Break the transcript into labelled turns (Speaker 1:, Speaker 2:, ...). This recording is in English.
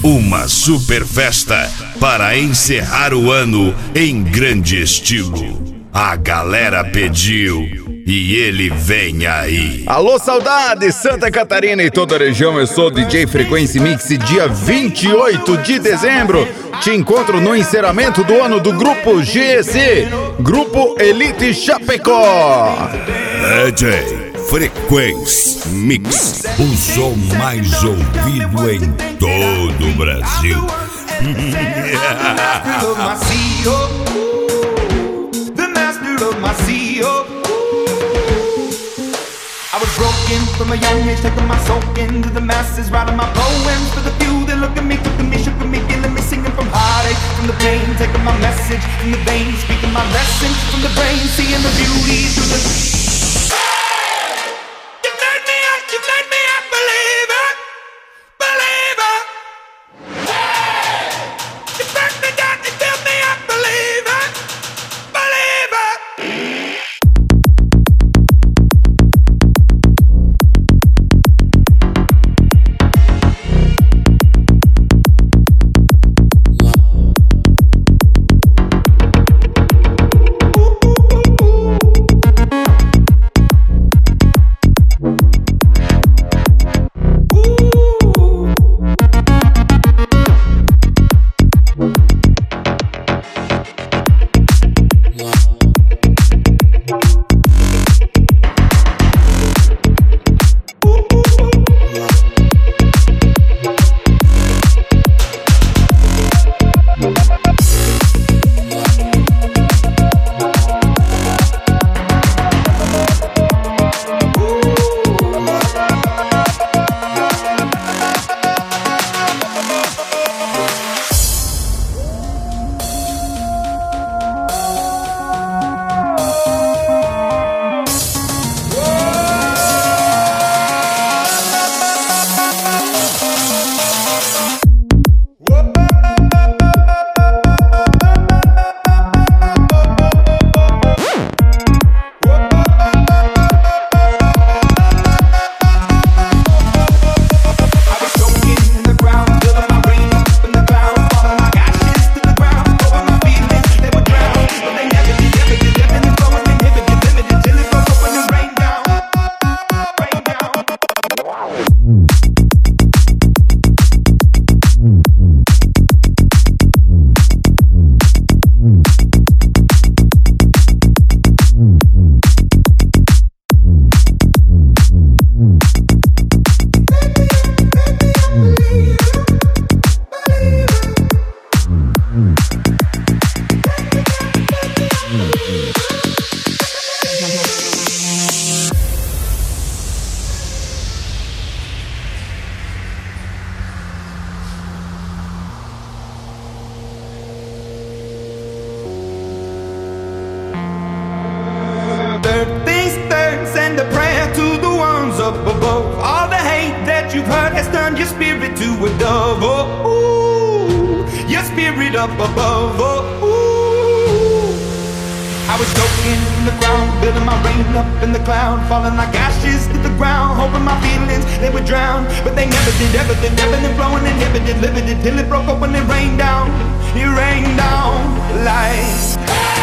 Speaker 1: Uma super festa para encerrar o ano em grande estilo. A galera pediu e ele vem aí.
Speaker 2: Alô, saudade, Santa Catarina e toda a região. Eu sou o DJ Frequência Mix. Dia 28 de dezembro te encontro no encerramento do ano do Grupo GEC, Grupo Elite Chapecó.
Speaker 1: DJ Frequência Mix, o som mais ouvido em todo o Brasil.
Speaker 3: I was broken from a young age, taking my soul into the masses, writing my poems for the few that look at me, took at me, shook at me, feeling me, singing from heartache, from the pain, taking my message from the veins, speaking my lesson from the brain, seeing the beauty through the... You made me a believer, believer. You burned me down, you filled me up, believer, believer. Above all the hate that you've heard has turned your spirit to a dove. Oh, ooh, your spirit up above. Oh, ooh. I was soaking in the ground, building my rain up in the cloud, falling like ashes to the ground, hoping my feelings they would drown, but they never did. Everything ebbing and flowing, inhibited, limited, till it broke up when it rained down. It rained down like.